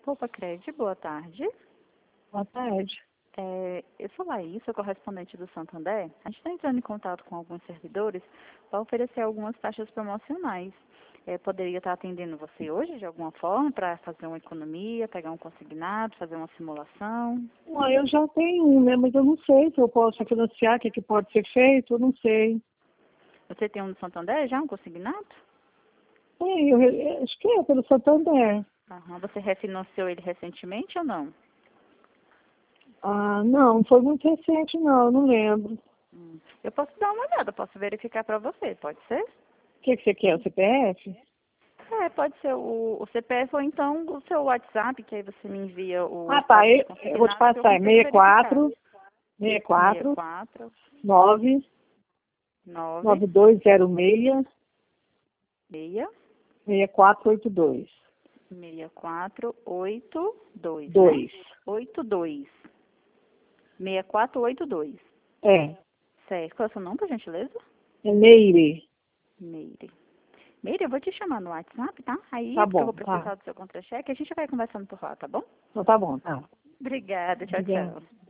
Poupa Cred, boa tarde. Boa tarde. Eu sou Laís, sou correspondente do Santander. A gente está entrando em contato com alguns servidores para oferecer algumas taxas promocionais. Poderia estar atendendo você hoje de alguma forma para fazer uma economia, pegar um consignado, fazer uma simulação? Eu já tenho um, né? Mas eu não sei se eu posso financiar, o que pode ser feito, eu não sei. Você tem um do Santander já, um consignado? Acho que é pelo Santander. Aham. Você refinanciou ele recentemente ou não? Não foi muito recente não, eu não lembro. Eu posso dar uma olhada, posso verificar para você, pode ser? O que você quer, o CPF? Pode ser o CPF ou então o seu WhatsApp, que aí você me envia o Tá, status eu vou te consignado que eu passar, é consigo verificar. 64 64 9 9 9206 6 6482. 6482, né? 2. 82. 6482. É. Certo. Qual é o seu nome, por gentileza? É Meire. Meire. Meire, eu vou te chamar no WhatsApp, tá? Aí Tá é porque eu bom, vou tá. precisar do seu contra-cheque. A gente vai conversando por lá, tá bom? Então tá bom, tá. Obrigada. Tchau, Obrigada. tchau.